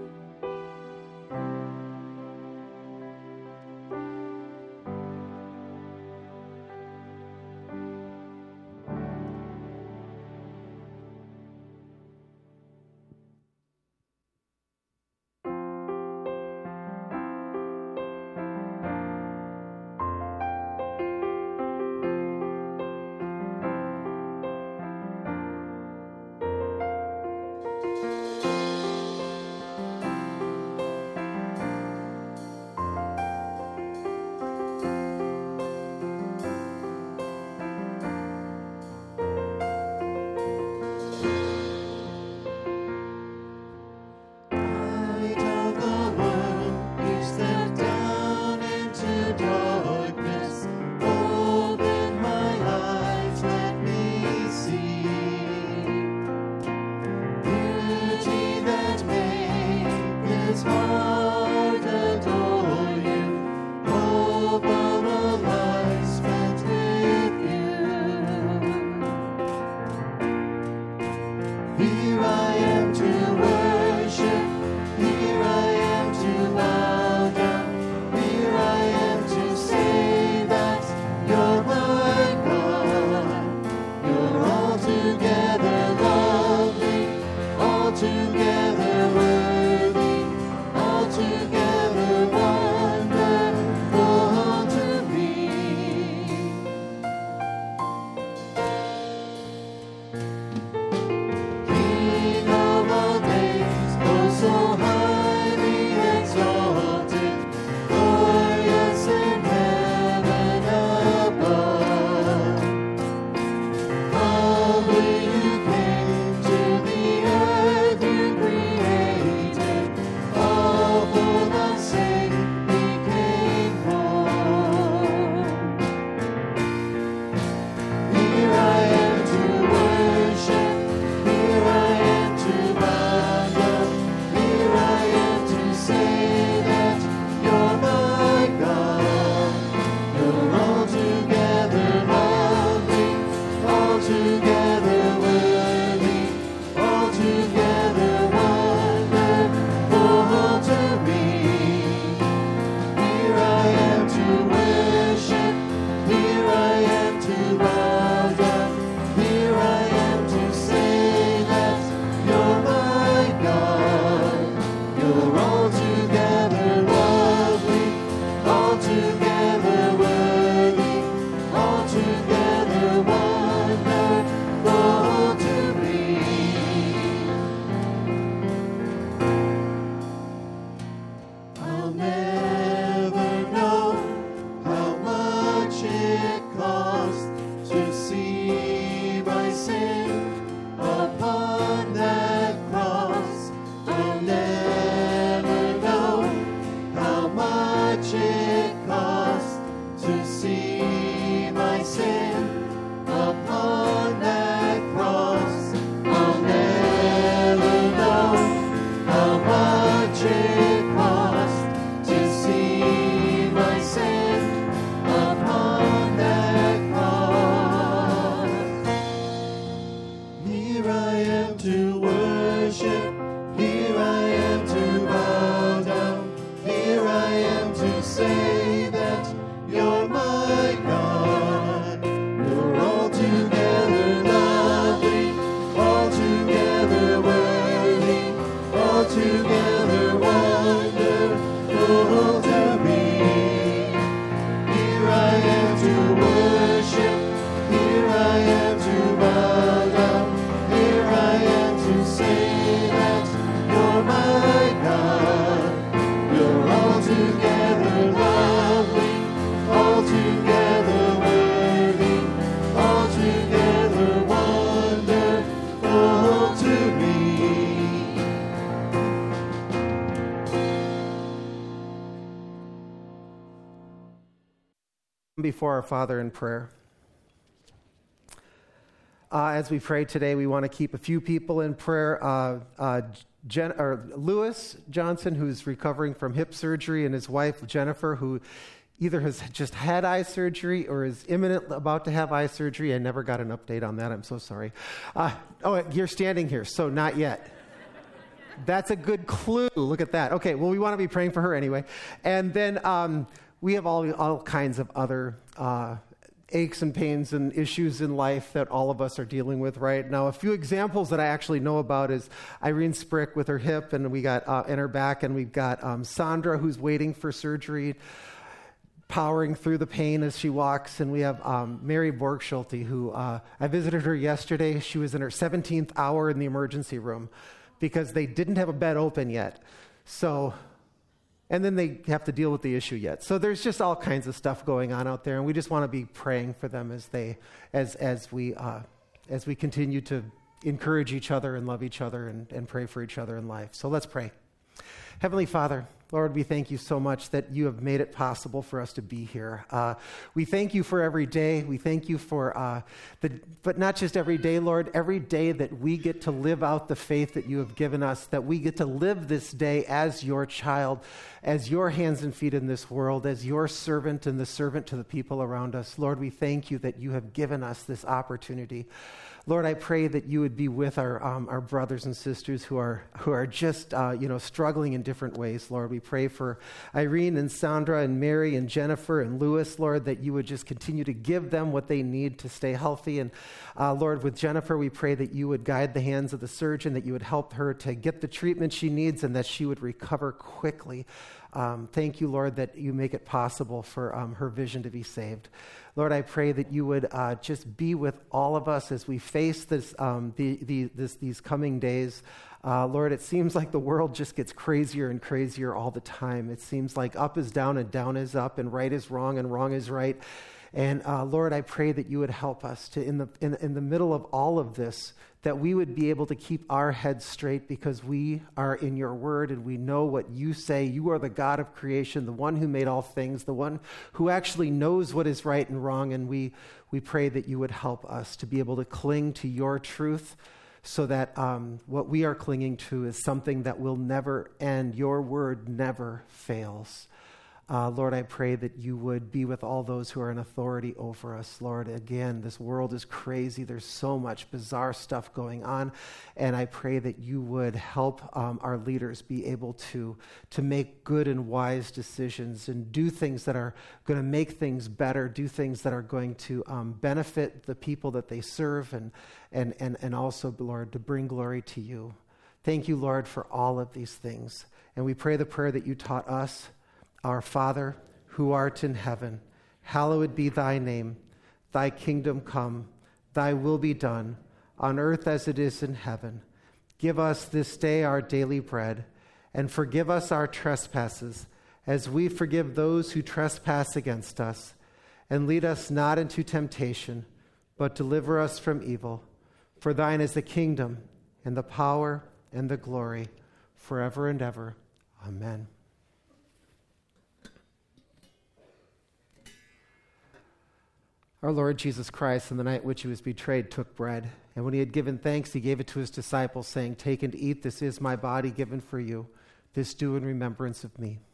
Light of the world, you step down into darkness. Open my eyes, let me see beauty that made this heart adore you. Hope of a life spent with you. Here I am to worship. Here I am to bow down. Here I am to say that you're my God. You're altogether lovely, altogether worthy, altogether wonderful to me. King of all days, oh so highly exalted, glorious in heaven above. Humbly you came to the earth you created. before our Father in prayer. Uh, as we pray today, we want to keep a few people in prayer. Uh, uh, Jen, or Lewis Johnson, who's recovering from hip surgery, and his wife, Jennifer, who either has just had eye surgery or is imminent about to have eye surgery. I never got an update on that. I'm so sorry. Uh, oh, you're standing here, so not yet. That's a good clue. Look at that. Okay, well, we want to be praying for her anyway. And then um, we have all, all kinds of other uh, aches and pains and issues in life that all of us are dealing with right now. A few examples that I actually know about is Irene Sprick with her hip, and we got uh, in her back, and we've got um, Sandra, who's waiting for surgery, powering through the pain as she walks. And we have um, Mary Borgschulte, who uh, I visited her yesterday. She was in her seventeenth hour in the emergency room because they didn't have a bed open yet. So, and then they have to deal with the issue yet. So there's just all kinds of stuff going on out there, and we just want to be praying for them as they, as as we uh, as we continue to encourage each other and love each other and, and pray for each other in life. So let's pray. Heavenly Father, Lord, we thank you so much that you have made it possible for us to be here. Uh, we thank you for every day. We thank you for, uh, the, but not just every day, Lord, every day that we get to live out the faith that you have given us, that we get to live this day as your child, as your hands and feet in this world, as your servant and the servant to the people around us. Lord, we thank you that you have given us this opportunity. Lord, I pray that you would be with our um, our brothers and sisters who are who are just uh, you know struggling in different ways. Lord, we pray for Irene and Sandra and Mary and Jennifer and Lewis. Lord, that you would just continue to give them what they need to stay healthy. And uh, Lord, with Jennifer, we pray that you would guide the hands of the surgeon, that you would help her to get the treatment she needs, and that she would recover quickly. Um, thank you, Lord, that you make it possible for um, her vision to be saved. Lord, I pray that you would uh, just be with all of us as we face this, um, the, the, this, these coming days. Uh, Lord, it seems like the world just gets crazier and crazier all the time. It seems like up is down and down is up, and right is wrong and wrong is right. And uh, Lord, I pray that you would help us to, in the in, in the middle of all of this, that we would be able to keep our heads straight because we are in your word and we know what you say. You are the God of creation, the one who made all things, the one who actually knows what is right and wrong. And we, we pray that you would help us to be able to cling to your truth so that um, what we are clinging to is something that will never end. Your word never fails. Uh, Lord, I pray that you would be with all those who are in authority over us. Lord, again, this world is crazy. There's so much bizarre stuff going on. And I pray that you would help um, our leaders be able to, to make good and wise decisions and do things that are going to make things better, do things that are going to um, benefit the people that they serve, and, and, and, and also, Lord, to bring glory to you. Thank you, Lord, for all of these things. And we pray the prayer that you taught us. Our Father, who art in heaven, hallowed be thy name. Thy kingdom come, thy will be done, on earth as it is in heaven. Give us this day our daily bread, and forgive us our trespasses, as we forgive those who trespass against us. And lead us not into temptation, but deliver us from evil. For thine is the kingdom, and the power, and the glory, forever and ever. Amen. Our Lord Jesus Christ, on the night which he was betrayed, took bread, and when he had given thanks, he gave it to his disciples, saying, "Take and eat, this is my body given for you. This do in remembrance of me."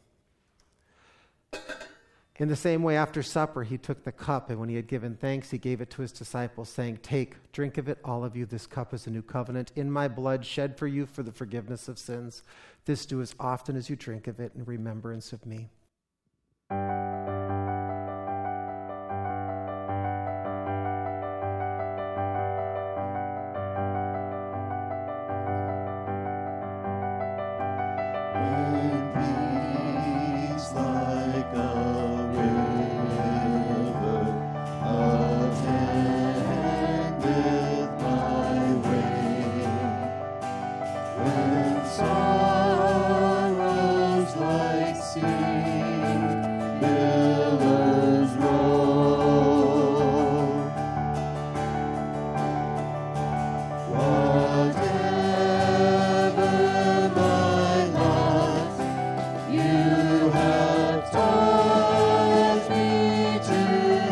In the same way, after supper, he took the cup, and when he had given thanks, he gave it to his disciples, saying, "Take, drink of it, all of you. This cup is a new covenant in my blood, shed for you for the forgiveness of sins. This do as often as you drink of it in remembrance of me." You have taught me to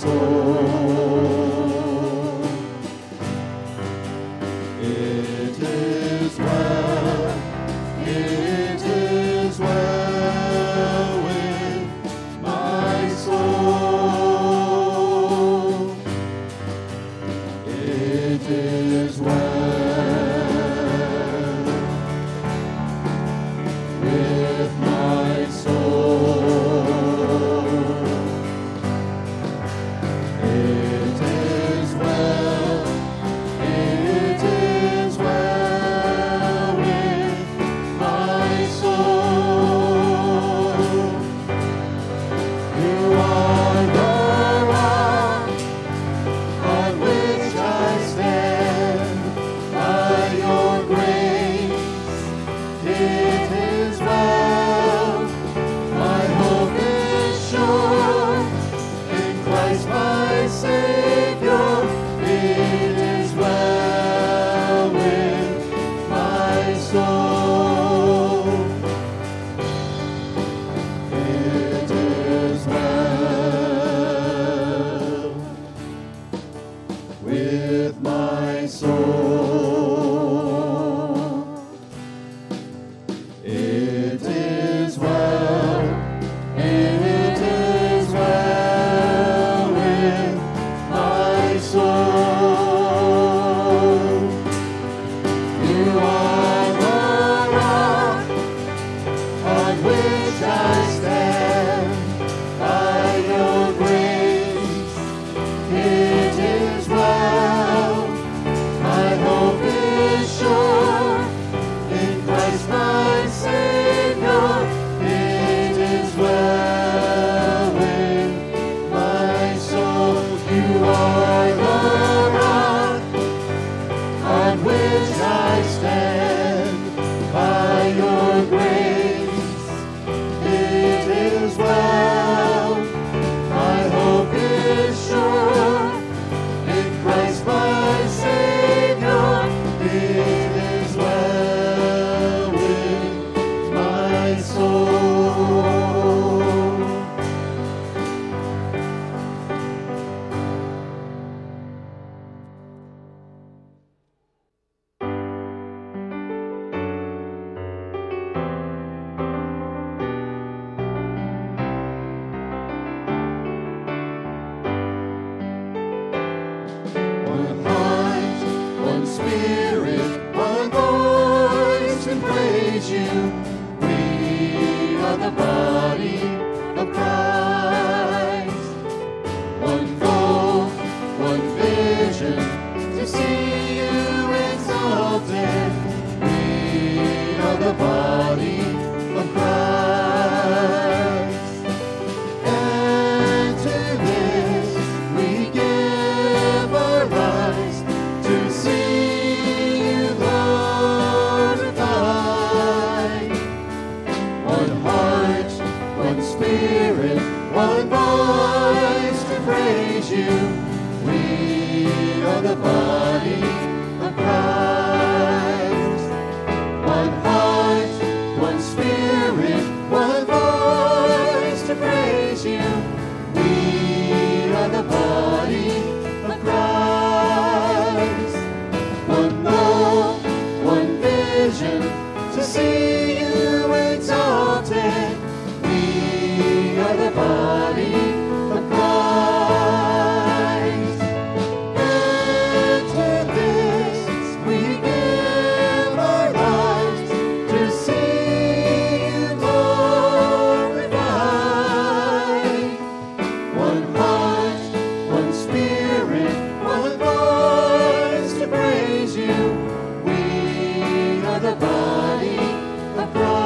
soul. It is well, it is well with my soul. It is well with my soul. It is well, it is well with my soul. You are the rock on which I stand. By your grace, it is well. My hope is sure in Christ my Savior. It is well with my soul. It is well with my soul. It is well, it is well with my soul. You are the rock on which I stand. By your grace, it is well. My hope is sure in Christ my Savior. It is well with my soul. You are the rock on which I stand. By your grace, it is well. My hope is sure in Christ my Savior. It is well with my soul. One heart, one spirit, one voice to praise you. We are the body of Christ. One goal, one vision, to see you exalted. We are the body of Christ. And to this we give our lives, to see you glorified. One heart, one spirit, one voice to praise you. We are the body of Christ. One heart, one spirit, one voice to praise you. We are the body of Christ. One goal, one vision, to see you exalted. We are the body of Christ. And to this we give our lives, to see you glorified. One heart, one spirit, one voice to praise you. We are the body of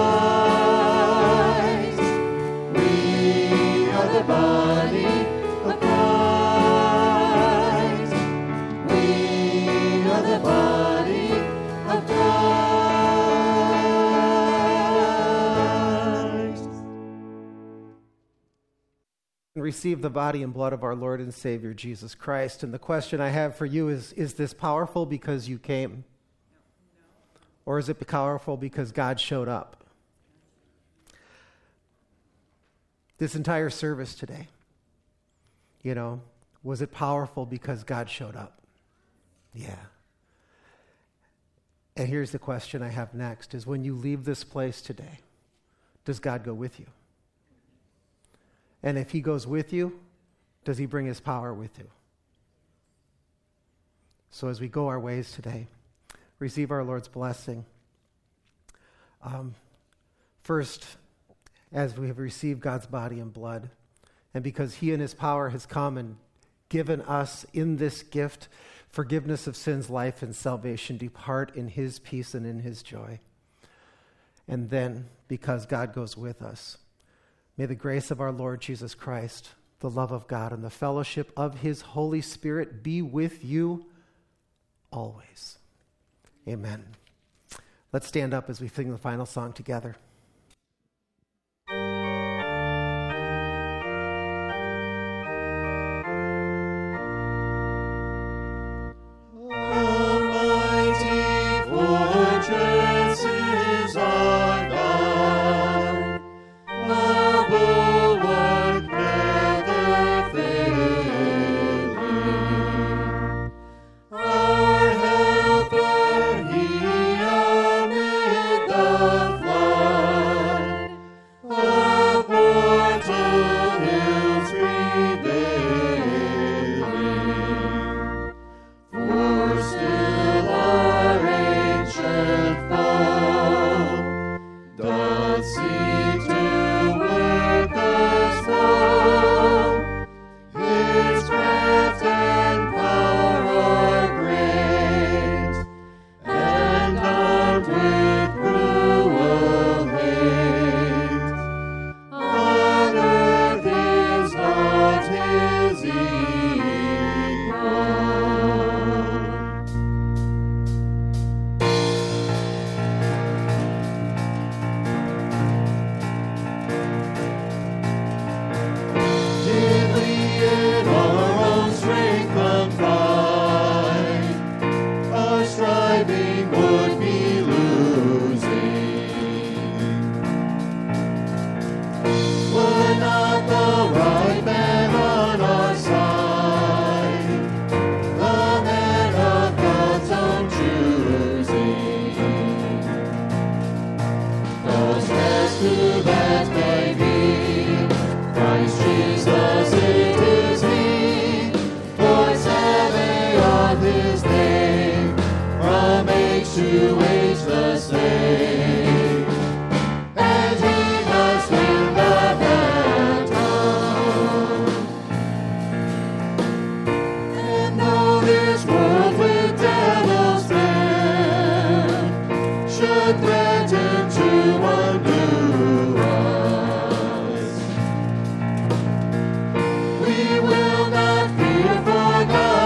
Christ. We are the body of Christ. We are the body of Christ. Receive the body and blood of our Lord and Savior Jesus Christ. And the question I have for you is, is this powerful because you came? Or is it powerful because God showed up? This entire service today, you know, Was it powerful because God showed up? Yeah. And here's the question I have next is when you leave this place today, does God go with you? And if he goes with you, does he bring his power with you? So as we go our ways today, receive our Lord's blessing. Um, first, as we have received God's body and blood, and because he and his power has come and given us in this gift forgiveness of sins, life, and salvation, depart in his peace and in his joy. And then, because God goes with us, may the grace of our Lord Jesus Christ, the love of God, and the fellowship of his Holy Spirit be with you always. Amen. Let's stand up as we sing the final song together.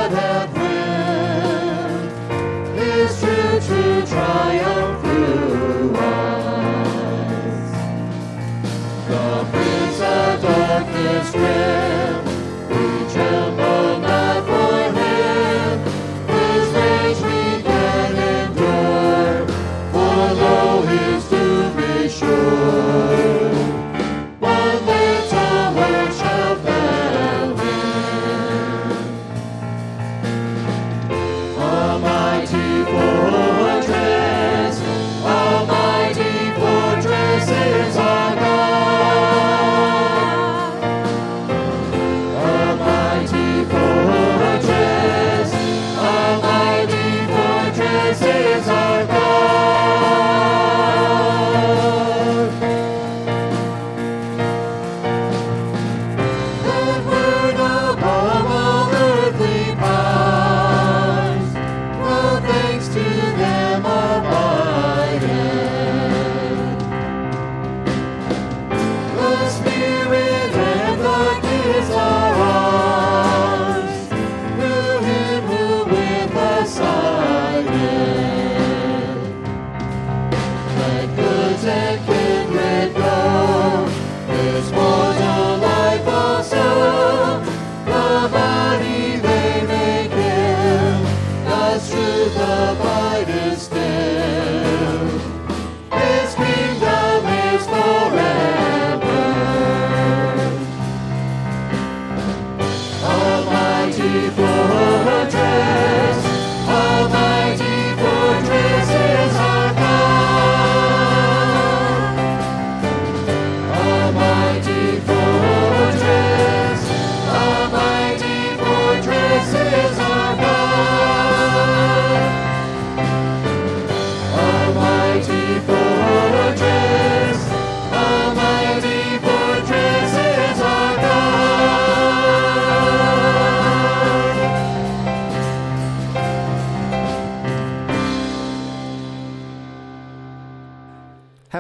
Triumph through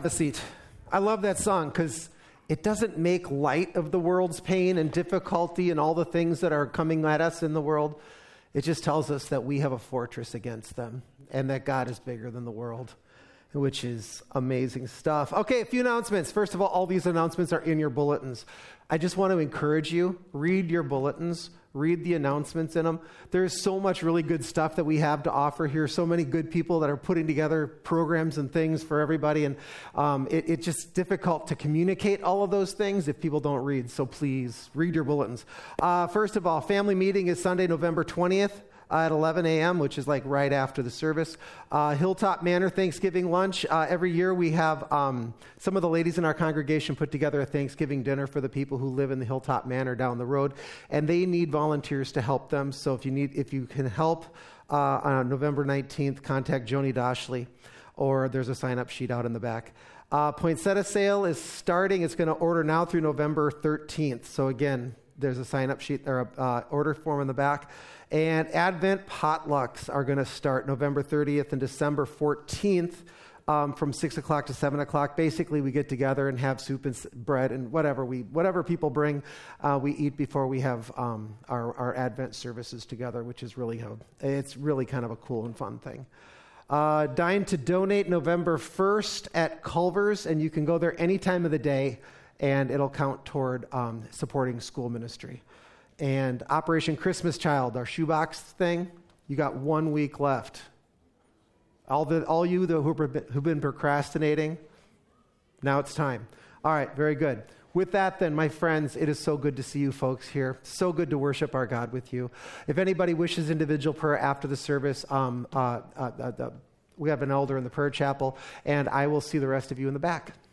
a seat. I love that song because it doesn't make light of the world's pain and difficulty and all the things that are coming at us in the world. It just tells us that we have a fortress against them and that God is bigger than the world, which is amazing stuff. Okay, a few announcements. First of all, all these announcements are in your bulletins. I just want to encourage you, read your bulletins, read the announcements in them. There's so much really good stuff that we have to offer here, so many good people that are putting together programs and things for everybody, and um, it, it's just difficult to communicate all of those things if people don't read, so please read your bulletins. Uh, first of all, family meeting is Sunday, November twentieth. Uh, at eleven a.m., which is like right after the service. Uh, Hilltop Manor Thanksgiving lunch. Uh, every year we have um, some of the ladies in our congregation put together a Thanksgiving dinner for the people who live in the Hilltop Manor down the road, and they need volunteers to help them. So if you need, if you can help uh, on November nineteenth, contact Joni Dashley, or there's a sign-up sheet out in the back. Uh, Poinsettia sale is starting. It's going to order now through November thirteenth. So again, there's a sign-up sheet or a uh, order form in the back. And Advent potlucks are going to start November thirtieth and December fourteenth um, from six o'clock to seven o'clock. Basically, we get together and have soup and bread and whatever we whatever people bring, uh, we eat before we have um, our, our Advent services together, which is really how, it's really kind of a cool and fun thing. Uh, Dine to Donate November first at Culver's, and you can go there any time of the day, and it'll count toward um, supporting school ministry. And Operation Christmas Child, our shoebox thing, you got one week left. All the all you the, who've, who've been procrastinating, now it's time. All right, very good. With that then, my friends, it is so good to see you folks here. So good to worship our God with you. If anybody wishes individual prayer after the service, um, uh, uh, uh, uh, we have an elder in the prayer chapel, and I will see the rest of you in the back.